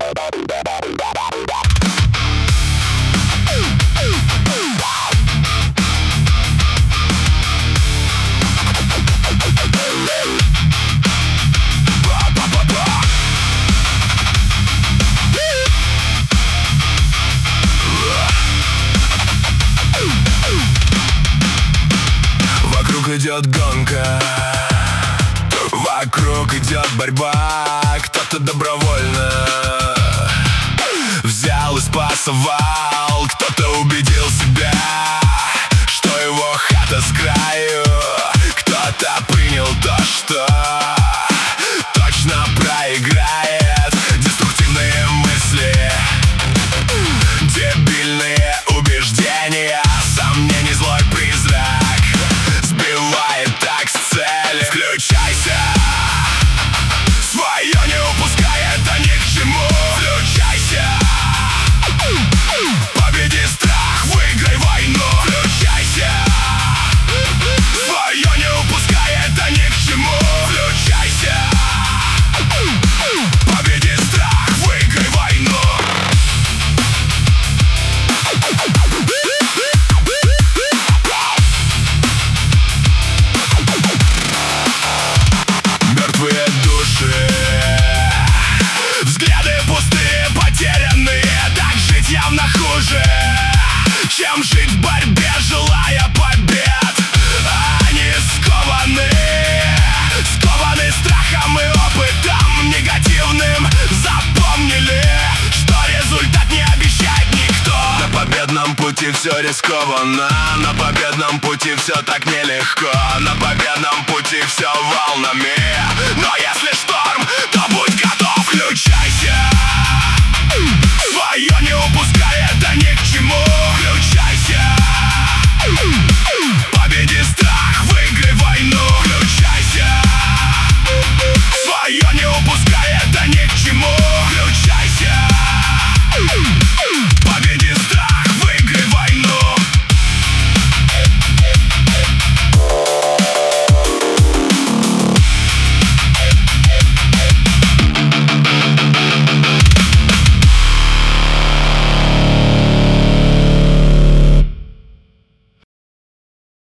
Вокруг идет гонка, вокруг идет борьба. Кто-то добровольно взял и спасовал, кто-то убедил себя, что его хата с краю. Кто-то принял то, что точно проиграет. Деструктивные мысли, дебильные убеждения, сомнений, злой призрак сбивает так с цели. Включайся, свое не упускай, это ни к чему. Включайся, победи страх, выиграй войну. Включайся, свое не упускай, это ни к чему. Включайся, победи страх, выиграй войну. Мертвые души, взгляды пустые, потерянные. Так жить явно хуже, чем жить в борьбе, желая побед. Они скованы страхом и опытом негативным. Запомнили, что результат не обещает никто. На победном пути все рискованно, на победном пути все так нелегко, на победном пути все волнами. Но если шторм, то будь готов, включайся.